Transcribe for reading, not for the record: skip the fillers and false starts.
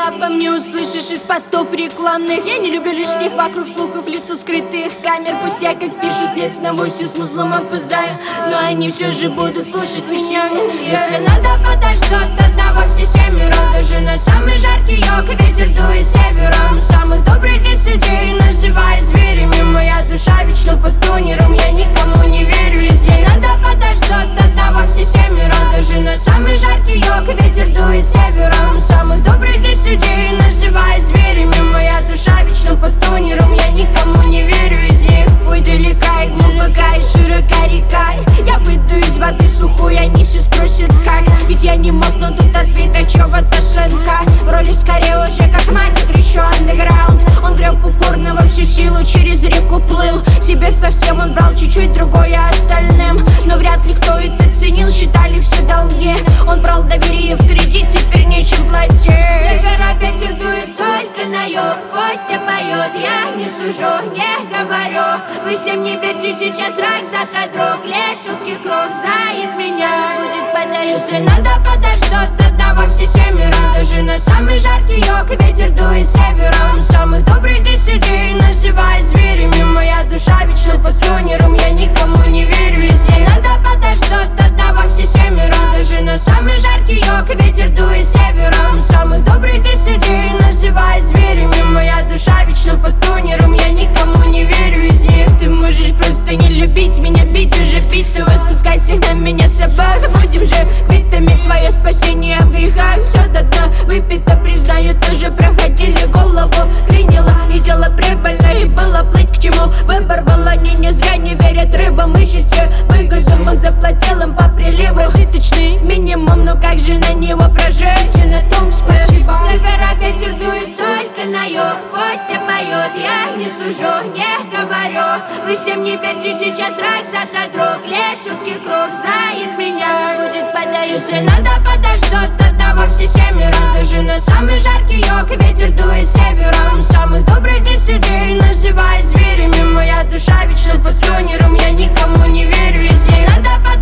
обо мне услышишь из постов рекламных. Я не люблю лишних вокруг слухов, лица скрытых камер. Пусть я, как пишут, лет на 8 с музлом опоздаю, но они все же будут слушать вещами. Если надо подождать, тогда во все 7 миров. Даже на самый жаркий йог ветер дует севером. Самых добрых здесь людей называют зверями. Моя душа вечно под тонером, я никому не верю. Если надо подождать, тогда во все 7 миров. Даже на самый жаркий йог ветер дует севером. Самых добрых здесь людей называют зверями. Моя душа вечно под тонером, я никому не верю из них. Ой, далека и глубока и широка река. Я выйду из воды сухой, они все спросят как. Ведь я не мог, но тут ответа чего-то сынка. В роли скорее уже как мать, еще андеграунд. Он греб упорно во всю силу, через реку плыл. Себе совсем он брал чуть-чуть другое остальным. Но вряд ли кто это ценил, считали все долги. Он брал доверие в кредит, теперь нечем платить. Севера ветер дует только на юг, пусть поет, я не сужу, не говорю. Вы всем не верьте, сейчас враг, завтра друг. Лишь узкий круг знает меня, не будет подождать. Если надо подождать, тогда во все 7 миров. Даже на самый жаркий юг ветер дует севером. Самых добрых здесь людей называют зверями. Моя душа вечно под тонером, я никому не верю. Если надо подождать, тогда во все 7 миров. Даже на самый жаркий юг ветер дует севером. Самых добрых здесь людей называют зверями. Моя душа вечно под тонером, я никому не верю из них. Ты можешь просто не любить меня, бить уже битого, спускать всех на меня собак. Будем же квитами, твое спасение в грехах. Все до дна выпито, признаю, тоже проходили, голову клинило. И дело прибыльно, и было плыть к чему. Выбор был, они не зря не верят рыбам, ищут все выгоду. Он заплатил им по приливу житочный минимум, но как же на него прожить? И на том спасибо. Севера ветер дует только на юг, пусть поет, я не сужу, не говорю. Вы всем не верьте, сейчас враг, завтра друг. Лишь узкий круг знает меня, не будет подождать. Если надо подождать, тогда во все 7 миров. Даже на самый жаркий юг ветер дует севером. Самых добрых здесь людей называют зверями. Моя душа вечно под тонером, я никому не верю. Если надо подождать,